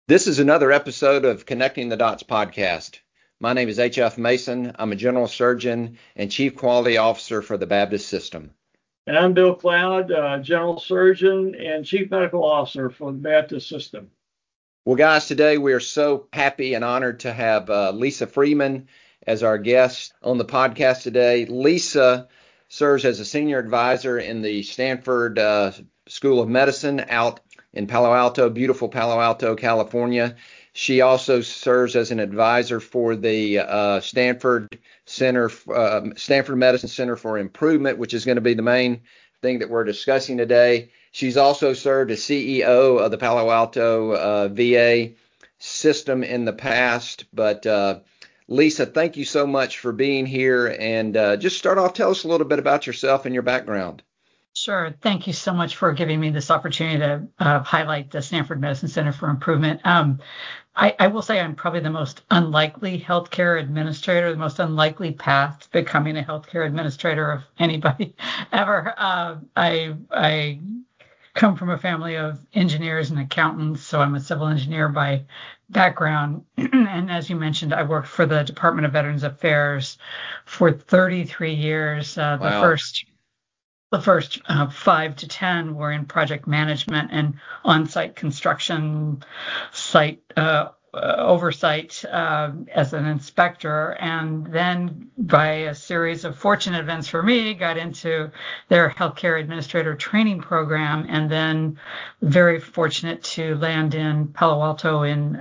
This is another episode of Connecting the Dots podcast. My name is H.F. Mason. I'm a general surgeon and chief quality officer for the Baptist system. And I'm Bill Cloud, general surgeon and chief medical officer for the Baptist system. Well, guys, today we are so happy and honored to have Lisa Freeman as our guest on the podcast today. Lisa serves as a senior advisor in the Stanford School of Medicine out in Palo Alto, beautiful Palo Alto, California. She also serves as an advisor for the Stanford Medicine Center for Improvement, which is going to be the main thing that we're discussing today. She's also served as CEO of the Palo Alto VA system in the past. But Lisa, thank you so much for being here. And just start off, tell us a little bit about yourself and your background. Sure. Thank you so much for giving me this opportunity to highlight the Stanford Medicine Center for Improvement. I will say I'm probably the most unlikely healthcare administrator, the most unlikely path to becoming a healthcare administrator of anybody ever. I come from a family of engineers and accountants, so I'm a civil engineer by background. And as you mentioned, I worked for the Department of Veterans Affairs for 33 years. Wow. The first 5 to 10 were in project management and on-site construction, site oversight as an inspector. And then by a series of fortunate events for me, got into their healthcare administrator training program, and then very fortunate to land in Palo Alto in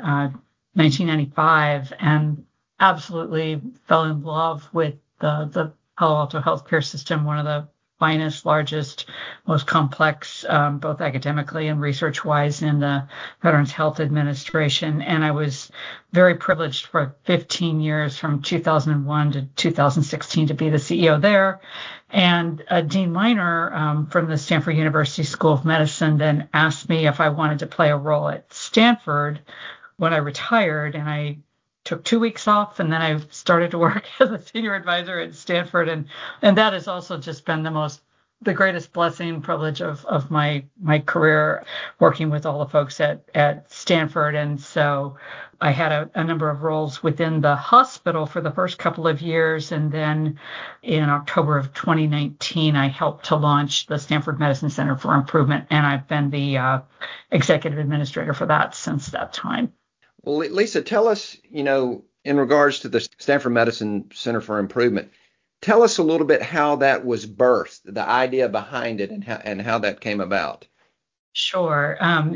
1995 and absolutely fell in love with the Palo Alto healthcare system, one of the finest, largest, most complex, both academically and research-wise in the Veterans Health Administration. And I was very privileged for 15 years, from 2001 to 2016, to be the CEO there. And Dean Miner from the Stanford University School of Medicine then asked me if I wanted to play a role at Stanford when I retired, and I took 2 weeks off, and then I started to work as a senior advisor at Stanford, and that has also just been the greatest blessing, privilege of my career, working with all the folks at Stanford. And so I had a number of roles within the hospital for the first couple of years, and then in October of 2019 I helped to launch the Stanford Medicine Center for Improvement, and I've been the executive administrator for that since that time. Well, Lisa, tell us, in regards to the Stanford Medicine Center for Improvement, tell us a little bit how that was birthed, the idea behind it, and how that came about. Sure.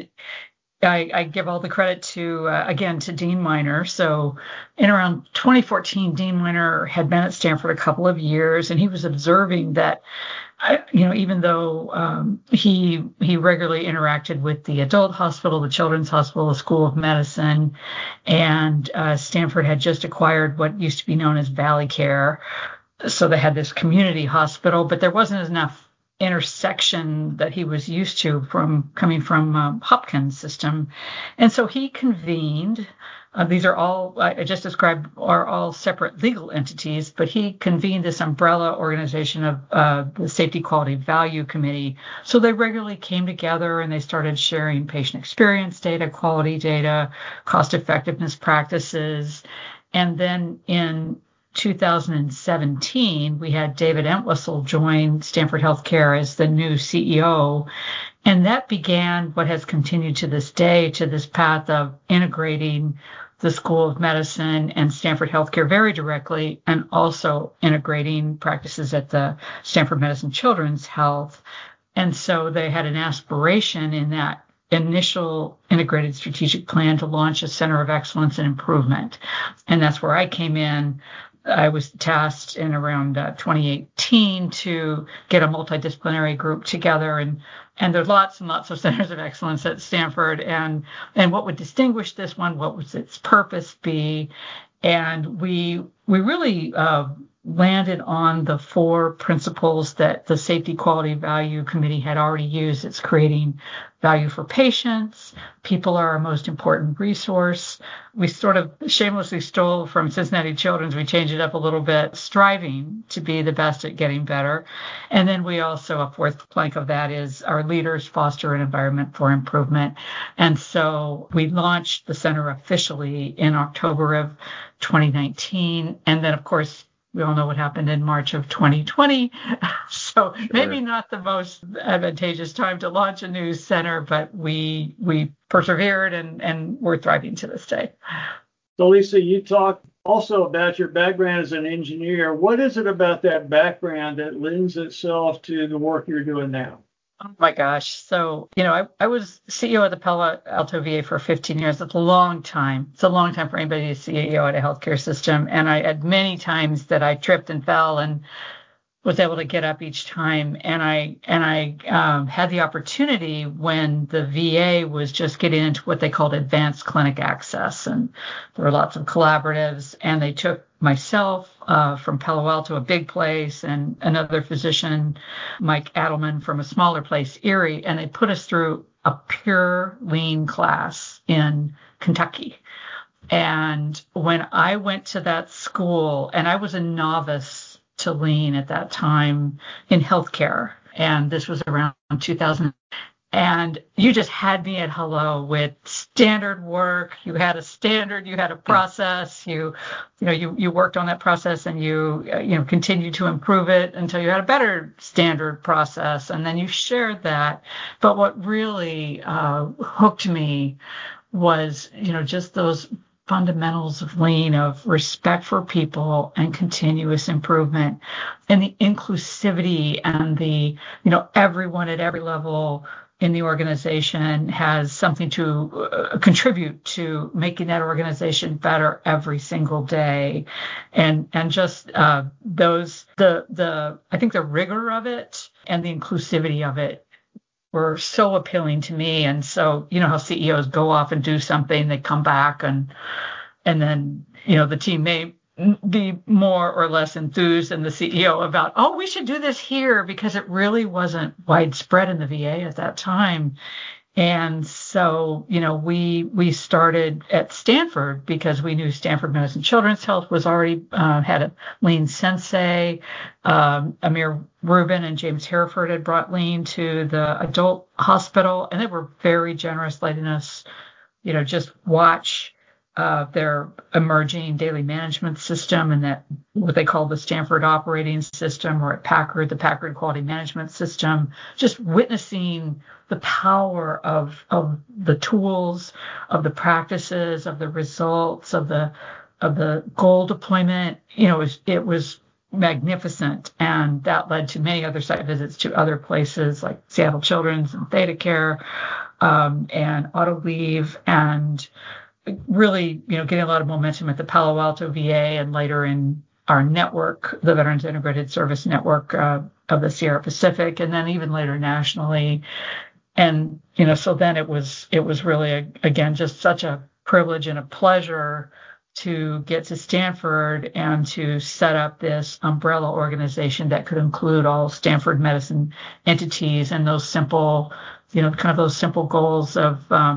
I give all the credit to Dean Miner. So in around 2014, Dean Miner had been at Stanford a couple of years, and he was observing that even though he regularly interacted with the adult hospital, the children's hospital, the School of Medicine, and Stanford had just acquired what used to be known as Valley Care. So they had this community hospital, but there wasn't enough intersection that he was used to coming from Hopkins system. And so he convened, these are all, I just described, are all separate legal entities, but he convened this umbrella organization of the Safety Quality Value Committee. So they regularly came together and they started sharing patient experience data, quality data, cost effectiveness practices. And then in 2017, we had David Entwistle join Stanford Healthcare as the new CEO. And that began what has continued to this day, to this path of integrating the School of Medicine and Stanford Healthcare very directly, and also integrating practices at the Stanford Medicine Children's Health. And so they had an aspiration in that initial integrated strategic plan to launch a center of excellence and improvement. And that's where I came in. I was tasked in around 2018 to get a multidisciplinary group together, and there's lots and lots of centers of excellence at Stanford, and what would distinguish this one, what would its purpose be, and we really landed on the 4 principles that the Safety Quality Value Committee had already used. It's creating value for patients. People are our most important resource. We sort of shamelessly stole from Cincinnati Children's. We changed it up a little bit, striving to be the best at getting better. And then we also, a 4th plank of that is our leaders foster an environment for improvement. And so we launched the center officially in October of 2019. And then, of course, we all know what happened in March of 2020. So Sure. Maybe not the most advantageous time to launch a new center, but we persevered and we're thriving to this day. So Lisa, you talked also about your background as an engineer. What is it about that background that lends itself to the work you're doing now? Oh my gosh. So, I was CEO of the Palo Alto VA for 15 years. It's a long time. It's a long time for anybody to be CEO at a healthcare system. And I had many times that I tripped and fell and was able to get up each time. And I had the opportunity when the VA was just getting into what they called advanced clinic access. And there were lots of collaboratives, and they took myself from Palo Alto, a big place, and another physician, Mike Adelman, from a smaller place, Erie, and they put us through a pure lean class in Kentucky. And when I went to that school, and I was a novice to lean at that time in healthcare, and this was around 2000. And you just had me at hello with standard work. You had a standard, you had a process, you worked on that process, and you continued to improve it until you had a better standard process. And then you shared that. But what really hooked me was, just those fundamentals of lean, of respect for people and continuous improvement, and the inclusivity and the, everyone at every level in the organization has something to contribute to making that organization better every single day. And just I think the rigor of it and the inclusivity of it were so appealing to me. And so, how CEOs go off and do something, they come back and then, the team may be more or less enthused than the CEO about, oh, we should do this here, because it really wasn't widespread in the VA at that time. And so, we started at Stanford because we knew Stanford Medicine Children's Health was already had a lean sensei. Amir Rubin and James Hereford had brought lean to the adult hospital, and they were very generous, letting us, just watch their emerging daily management system, and that what they call the Stanford operating system, or at Packard, the Packard quality management system, just witnessing the power of the tools, of the practices, of the results, of the goal deployment. It was magnificent. And that led to many other site visits to other places like Seattle Children's and ThedaCare, and Autoleave, and really, getting a lot of momentum at the Palo Alto VA, and later in our network, the Veterans Integrated Service Network of the Sierra Pacific, and then even later nationally. And, so then it was really, again, just such a privilege and a pleasure to get to Stanford and to set up this umbrella organization that could include all Stanford medicine entities, and those simple, those simple goals of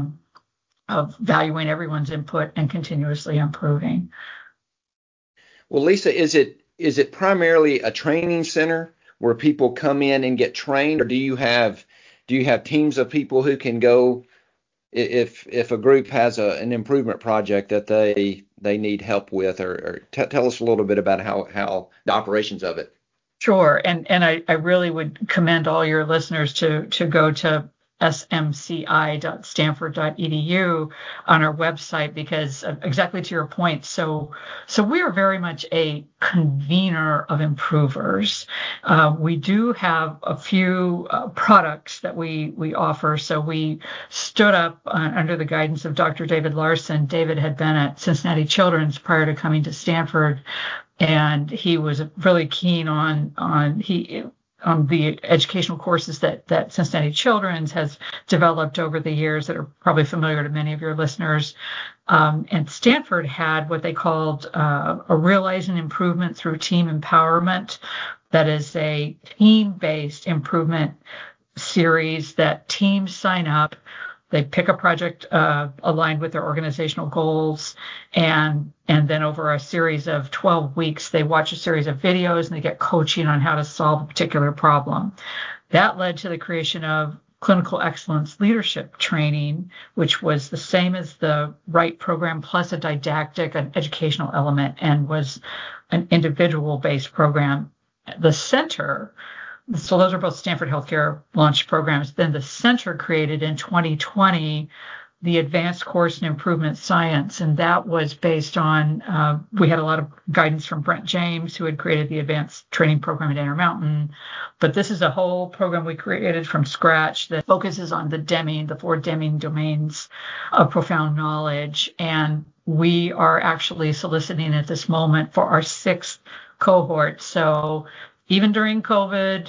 valuing everyone's input and continuously improving. Well, Lisa, is it primarily a training center where people come in and get trained, or do you have teams of people who can go if a group has an improvement project that they need help with, or tell us a little bit about how the operations of it? Sure. And I really would commend all your listeners to go to smci.stanford.edu on our website, because exactly to your point. So we are very much a convener of improvers. We do have a few products that we offer. So we stood up under the guidance of Dr. David Larson. David had been at Cincinnati Children's prior to coming to Stanford, and he was really keen on the educational courses that Cincinnati Children's has developed over the years that are probably familiar to many of your listeners. And Stanford had what they called a Realizing Improvement Through Team Empowerment. That is a team-based improvement series that teams sign up. They pick a project aligned with their organizational goals, and then over a series of 12 weeks, they watch a series of videos and they get coaching on how to solve a particular problem. That led to the creation of Clinical Excellence Leadership Training, which was the same as the Wright program plus a didactic, an educational element, and was an individual-based program. The center, so those are both Stanford Healthcare launched programs. Then the center created in 2020 the Advanced Course in Improvement Science, and that was based on, we had a lot of guidance from Brent James, who had created the advanced training program at Intermountain. But this is a whole program we created from scratch that focuses on the 4 Deming domains of profound knowledge. And we are actually soliciting at this moment for our 6th cohort. So even during COVID,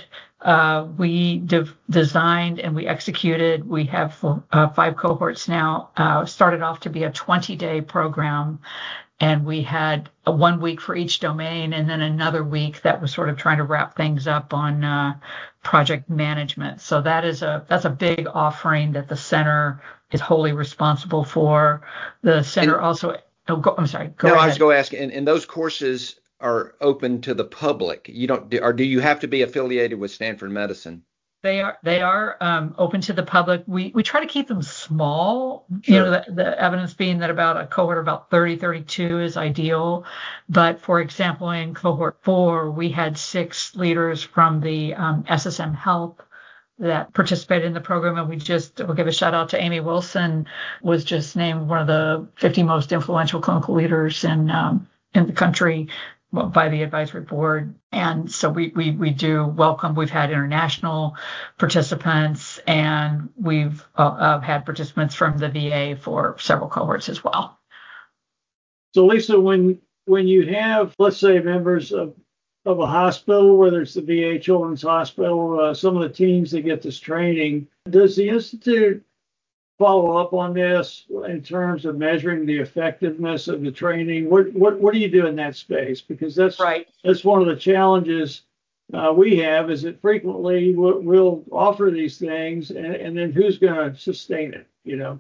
we designed and we executed. We have 5 cohorts now. Started off to be a 20-day program, and we had 1 week for each domain, and then another week that was sort of trying to wrap things up on project management. So that's a big offering that the center is wholly responsible for. The center also. I'm sorry. Go ahead. I was going to ask, and those courses are open to the public. You don't, or do you have to be affiliated with Stanford Medicine? They are open to the public. We try to keep them small. Sure. You know, the evidence being that about a cohort of about 32 is ideal. But for example, in cohort 4, we had 6 leaders from the SSM Health that participated in the program, and we'll give a shout out to Amy Wilson, was just named one of the 50 most influential clinical leaders in the country by the advisory board. And so we do welcome. We've had international participants, and we've had participants from the VA for several cohorts as well. So Lisa, when you have, let's say, members of a hospital, whether it's the VA Children's Hospital, some of the teams that get this training, does the Institute follow up on this in terms of measuring the effectiveness of the training? What do you do in that space? Because that's right. That's one of the challenges we have, is that frequently we'll offer these things, and then who's going to sustain it, you know?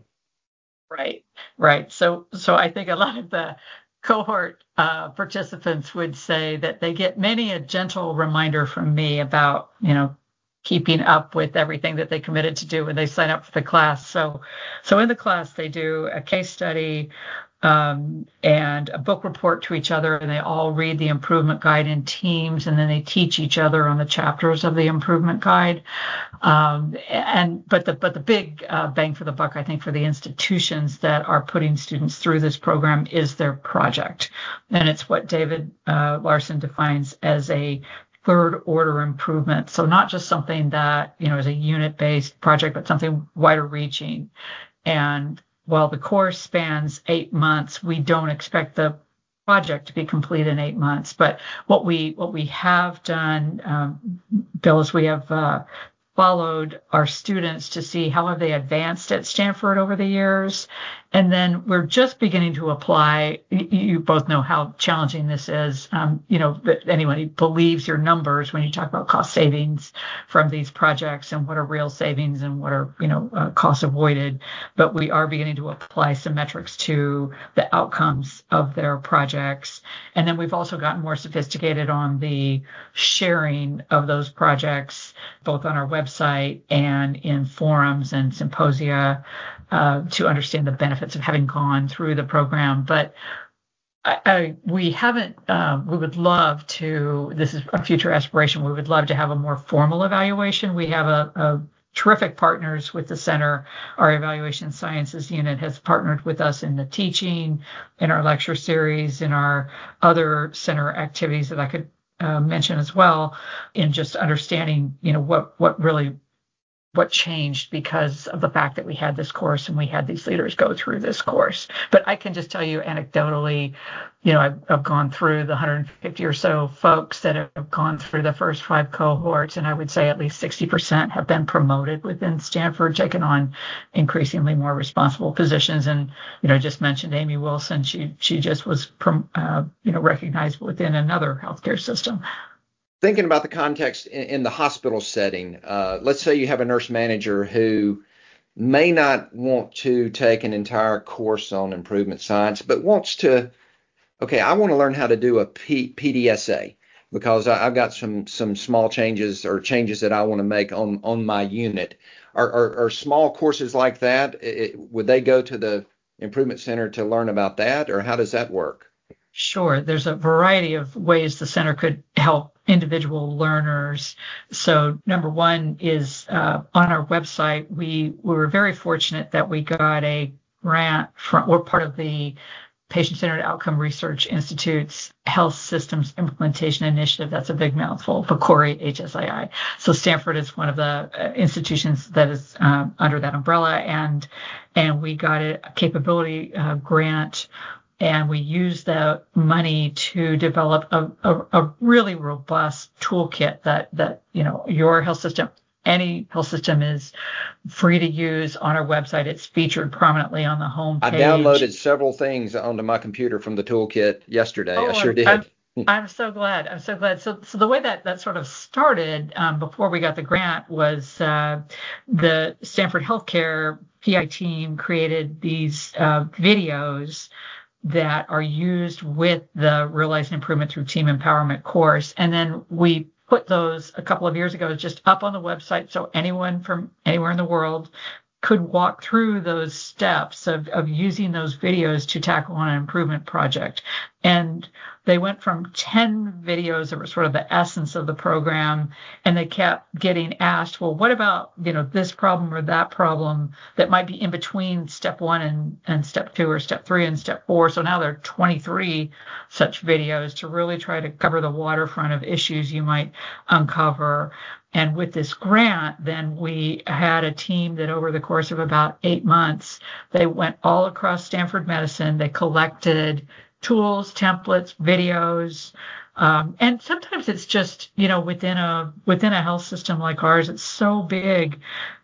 Right. So I think a lot of the cohort participants would say that they get many a gentle reminder from me about, you know, keeping up with everything that they committed to do when they sign up for the class. So in the class, they do a case study and a book report to each other, and they all read the improvement guide in teams, and then they teach each other on the chapters of the improvement guide. But the big bang for the buck, I think, for the institutions that are putting students through this program is their project. And it's what David Larson defines as a third order improvement. So not just something that, you know, is a unit-based project, but something wider reaching. And while the course spans 8 months, we don't expect the project to be complete in 8 months. But what we have done, Bill, is we have followed our students to see how have they advanced at Stanford over the years. And then we're just beginning to apply. You both know how challenging this is. Anyone who believes your numbers when you talk about cost savings from these projects and what are real savings and what are, costs avoided. But we are beginning to apply some metrics to the outcomes of their projects. And then we've also gotten more sophisticated on the sharing of those projects, both on our website and in forums and symposia, to understand the benefits of having gone through the program. But we haven't, we would love to, this is a future aspiration, we would love to have a more formal evaluation. We have a terrific partners with the center. Our evaluation sciences unit has partnered with us in the teaching, in our lecture series, in our other center activities that I could mention as well, in just understanding, what really what changed because of the fact that we had this course and we had these leaders go through this course. But I can just tell you anecdotally, I've gone through the 150 or so folks that have gone through the first 5 cohorts, and I would say at least 60% have been promoted within Stanford, taken on increasingly more responsible positions. And, I just mentioned Amy Wilson. She just was, recognized within another healthcare system. Thinking about the context in the hospital setting, let's say you have a nurse manager who may not want to take an entire course on improvement science, but wants to, I want to learn how to do a PDSA because I've got some small changes or changes that I want to make on my unit. Are small courses like that, would they go to the Improvement Center to learn about that, or how does that work? Sure. There's a variety of ways the center could help individual learners. So number one is on our website, we were very fortunate that we got a grant we're part of the Patient-Centered Outcome Research Institute's Health Systems Implementation Initiative. That's a big mouthful, PCORI HSII. So Stanford is one of the institutions that is under that umbrella, and we got a capability grant. And we used that money to develop a really robust toolkit that your health system, any health system, is free to use on our website. It's featured prominently on the home page. I downloaded several things onto my computer from the toolkit yesterday. I sure did. I'm so glad. So the way that sort of started before we got the grant was the Stanford Healthcare PI team created these videos that are used with the Realizing Improvement Through Team Empowerment course. And then we put those a couple of years ago just up on the website so anyone from anywhere in the world could walk through those steps of using those videos to tackle on an improvement project. And they went from 10 videos that were sort of the essence of the program, and they kept getting asked, well, what about, this problem or that problem that might be in between step 1 and step 2 or step 3 and step 4. So now there are 23 such videos to really try to cover the waterfront of issues you might uncover. And with this grant, then we had a team that over the course of about 8 months, they went all across Stanford Medicine. They collected tools, templates, videos, and sometimes it's just, within a health system like ours, it's so big,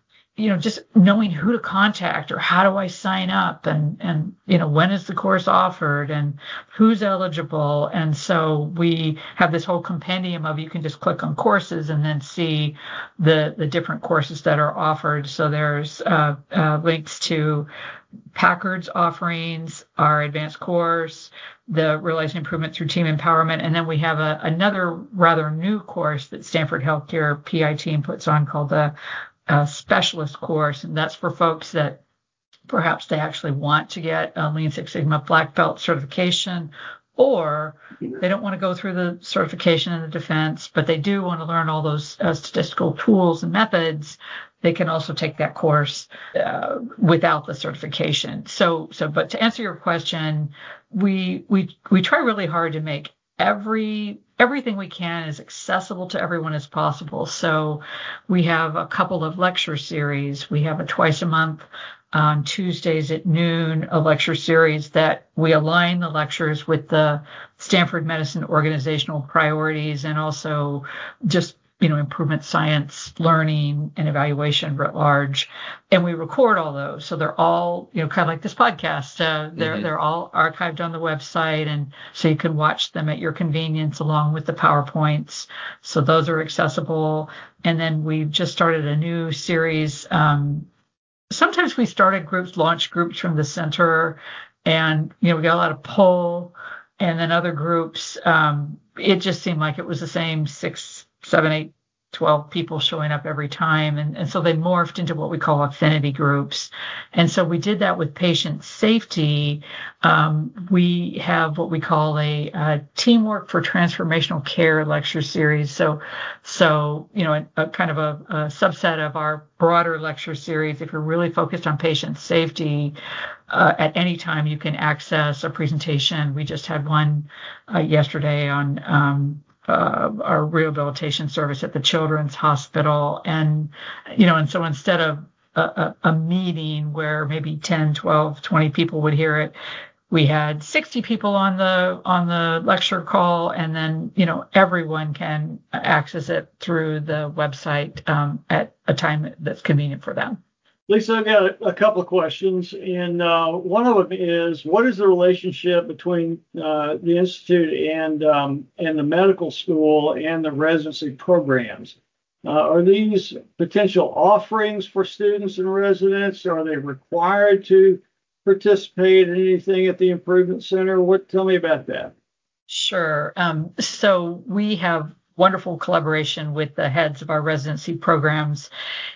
just knowing who to contact or how do I sign up and when is the course offered and who's eligible. And so we have this whole compendium of, you can just click on courses and then see the different courses that are offered. So there's links to Packard's offerings, our advanced course, the Realizing Improvement Through Team Empowerment. And then we have another rather new course that Stanford Healthcare PI team puts on called the specialist course. And that's for folks that perhaps they actually want to get a Lean Six Sigma Black Belt certification, or they don't want to go through the certification in the defense, but they do want to learn all those statistical tools and methods. They can also take that course without the certification. But to answer your question, we try really hard to make everything we can as accessible to everyone as possible. So we have a couple of lecture series. We have a twice a month on Tuesdays at noon, a lecture series that we align the lectures with the Stanford Medicine organizational priorities and also just improvement science, learning, and evaluation writ large. And we record all those. So they're all, kind of like this podcast. They're all archived on the website. And so you can watch them at your convenience along with the PowerPoints. So those are accessible. And then we've just started a new series. Sometimes we started groups, launched groups from the center, and, we got a lot of pull. And then other groups, it just seemed like it was the same 6, 7, 8, 12 people showing up every time. And so they morphed into what we call affinity groups. And so we did that with patient safety. We have what we call a Teamwork for Transformational Care lecture series. So a kind of a subset of our broader lecture series. If you're really focused on patient safety, at any time you can access a presentation. We just had one yesterday on our rehabilitation service at the Children's Hospital. And, and so instead of a meeting where maybe 10, 12, 20 people would hear it, we had 60 people on the lecture call, and then, everyone can access it through the website at a time that's convenient for them. Lisa, I've got a couple of questions, and one of them is, what is the relationship between the Institute and the medical school and the residency programs? Are these potential offerings for students and residents? Are they required to participate in anything at the Improvement Center? Tell me about that. Sure. So we have wonderful collaboration with the heads of our residency programs,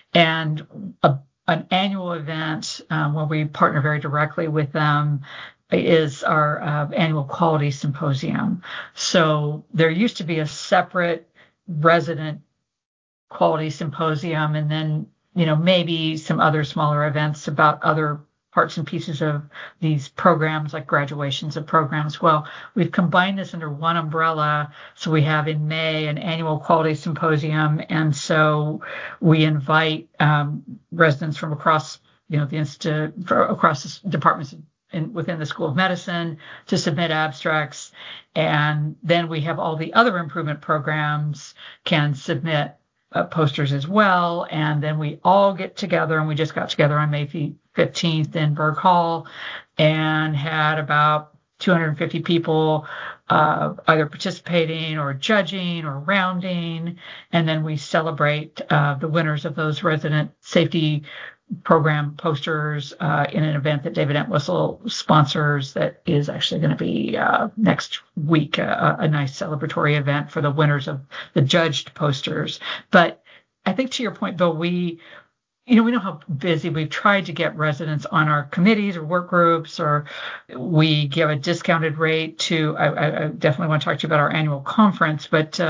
and an annual event where we partner very directly with them is our annual quality symposium. So there used to be a separate resident quality symposium, and then, maybe some other smaller events about other parts and pieces of these programs, like graduations of programs. Well, we've combined this under one umbrella. So we have in May an annual quality symposium. And so we invite residents from across, the institute, across the departments within the School of Medicine to submit abstracts. And then we have all the other improvement programs can submit posters as well. And then we all get together, and we just got together on May 15th in Berg Hall and had about 250 people either participating or judging or rounding. And then we celebrate the winners of those resident safety program posters in an event that David Entwistle sponsors that is actually going to be next week, a nice celebratory event for the winners of the judged posters. But I think, to your point, Bill, we know how busy. We've tried to get residents on our committees or work groups, or we give a discounted rate to, I definitely want to talk to you about our annual conference, but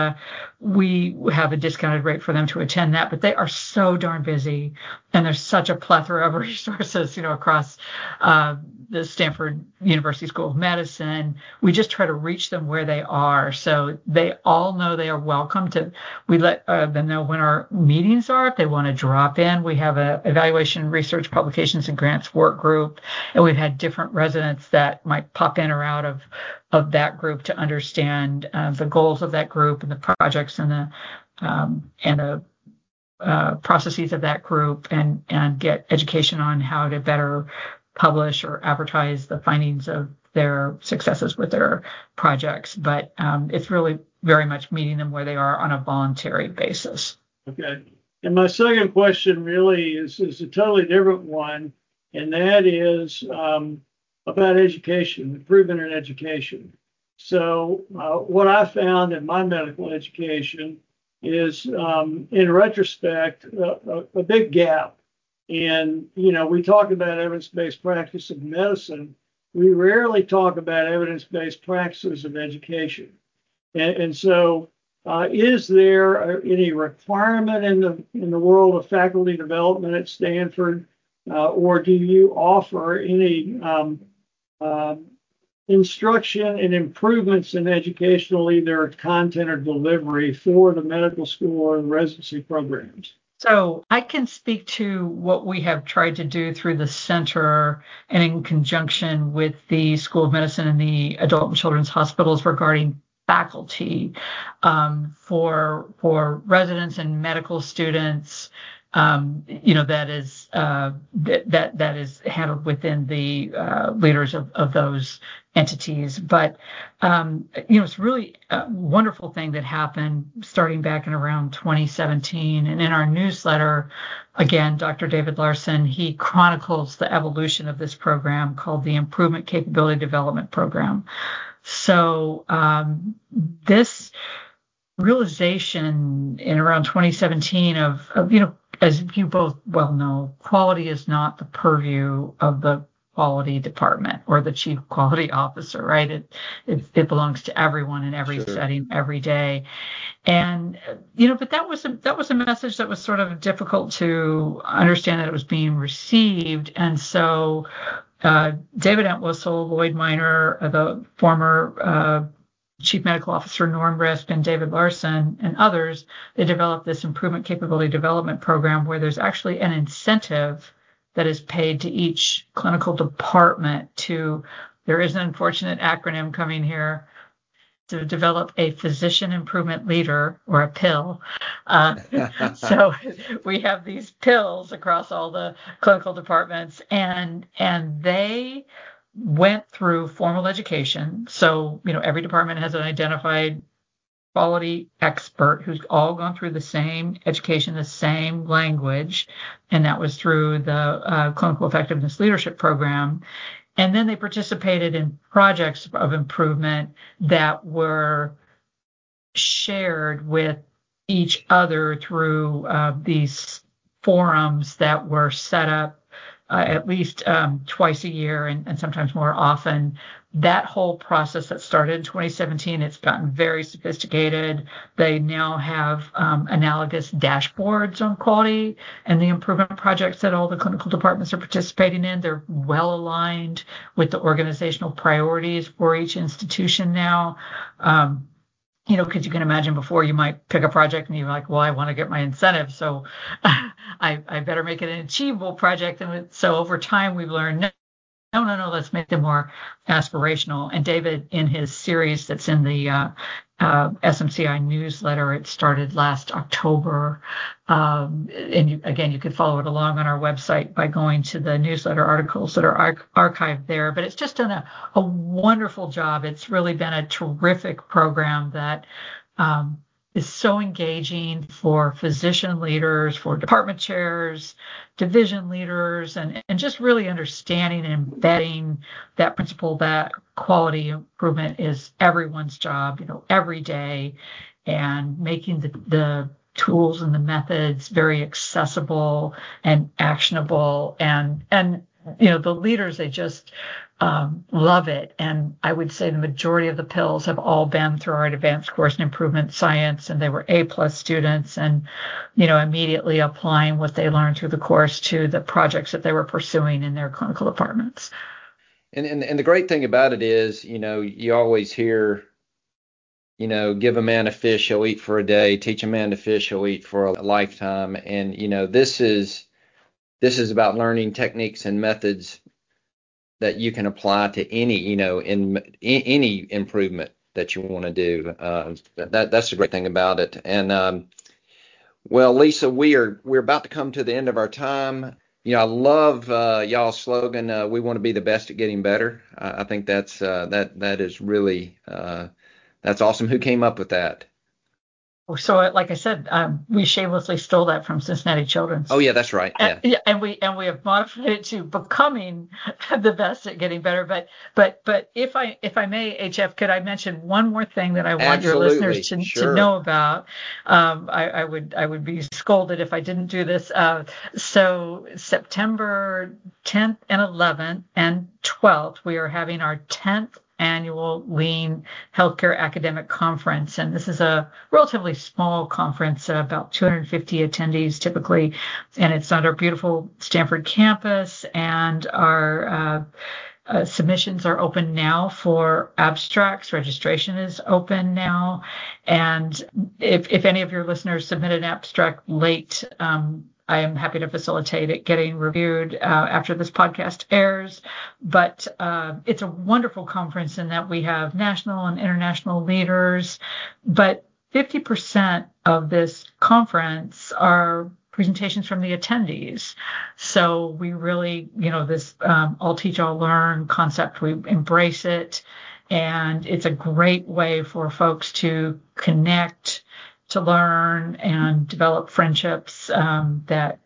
we have a discounted rate for them to attend that. But they are so darn busy, and there's such a plethora of resources, across the Stanford University School of Medicine. We just try to reach them where they are. So they all know they are welcome to, we let them know when our meetings are, if they want to drop in. We have a evaluation, research, publications, and grants work group. And we've had different residents that might pop in or out of that group to understand the goals of that group and the projects and the processes of that group, and get education on how to better publish or advertise the findings of their successes with their projects. But it's really very much meeting them where they are on a voluntary basis. Okay. And my second question really is a totally different one, and that is about education, improvement in education. So what I found in my medical education is, in retrospect, a big gap. And, we talk about evidence-based practice of medicine. We rarely talk about evidence-based practices of education. And so is there any requirement in the world of faculty development at Stanford, or do you offer any instruction and improvements in educational either content or delivery for the medical school or the residency programs? So I can speak to what we have tried to do through the center and in conjunction with the School of Medicine and the Adult and Children's Hospitals regarding faculty for residents and medical students. That is handled within the leaders of those entities. But, it's really a wonderful thing that happened starting back in around 2017. And in our newsletter, again, Dr. David Larson, he chronicles the evolution of this program called the Improvement Capability Development Program. So this realization in around 2017 of as you both well know, quality is not the purview of the quality department or the chief quality officer, right? It belongs to everyone in every setting, every day. And, but that was a message that was sort of difficult to understand that it was being received. And so David Entwistle, Lloyd Minor, the former Chief Medical Officer Norm Risp and David Larson and others, they developed this improvement capability development program where there's actually an incentive that is paid to each clinical department there is an unfortunate acronym coming here, to develop a physician improvement leader, or a PIL. So we have these PILs across all the clinical departments, and they went through formal education. So, every department has an identified quality expert who's all gone through the same education, the same language, and that was through the Clinical Effectiveness Leadership Program. And then they participated in projects of improvement that were shared with each other through these forums that were set up at least twice a year and sometimes more often. That whole process that started in 2017, it's gotten very sophisticated. They now have analogous dashboards on quality and the improvement projects that all the clinical departments are participating in. They're well aligned with the organizational priorities for each institution now. Because you can imagine before you might pick a project and you're like, well, I want to get my incentive, so I better make it an achievable project. And so over time, we've learned, no, let's make them more aspirational. And David, in his series that's in the SMCI newsletter, it started last October. And you could follow it along on our website by going to the newsletter articles that are archived there. But it's just done a wonderful job. It's really been a terrific program that is so engaging for physician leaders, for department chairs, division leaders, and just really understanding and embedding that principle that quality improvement is everyone's job, every day, and making the tools and the methods very accessible and actionable. And the leaders, they just love it. And I would say the majority of the PILs have all been through our advanced course in improvement science, and they were A+ students, and immediately applying what they learned through the course to the projects that they were pursuing in their clinical departments. And the great thing about it is, you always hear, give a man a fish, he'll eat for a day. Teach a man to fish, he'll eat for a lifetime. And this is about learning techniques and methods that you can apply to any, in any improvement that you want to do. That's the great thing about it. And well, Lisa, we're about to come to the end of our time. I love y'all's slogan. We want to be the best at getting better. I think that's that is really that's awesome. Who came up with that? So, like I said, we shamelessly stole that from Cincinnati Children's. Oh yeah, that's right. Yeah. And we have modified it to becoming the best at getting better. But if I may, HF, could I mention one more thing that I want your listeners to know about? I would be scolded if I didn't do this. So September 10th and 11th and 12th, we are having our 10th annual Lean Healthcare Academic Conference. And this is a relatively small conference, about 250 attendees typically. And it's on our beautiful Stanford campus. And our submissions are open now for abstracts. Registration is open now. And if any of your listeners submit an abstract late, I am happy to facilitate it getting reviewed after this podcast airs. But it's a wonderful conference in that we have national and international leaders. But 50% of this conference are presentations from the attendees. So we really, this all teach, all learn concept, we embrace it. And it's a great way for folks to connect, to learn and develop friendships that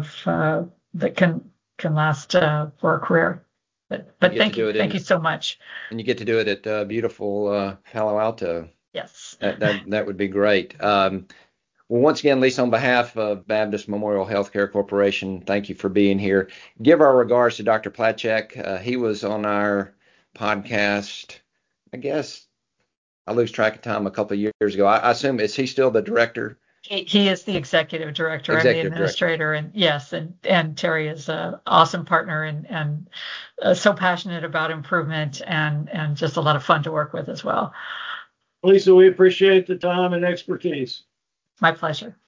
can last for a career. But thank you so much. And you get to do it at beautiful Palo Alto. Yes. That would be great. Well, once again, Lisa, on behalf of Baptist Memorial Healthcare Corporation, thank you for being here. Give our regards to Dr. Placzek. He was on our podcast, I guess. I lose track of time, a couple of years ago. I assume, is he still the director? He is the executive director. I'm the administrator. And yes, and Terry is an awesome partner and so passionate about improvement and just a lot of fun to work with as well. Lisa, we appreciate the time and expertise. My pleasure.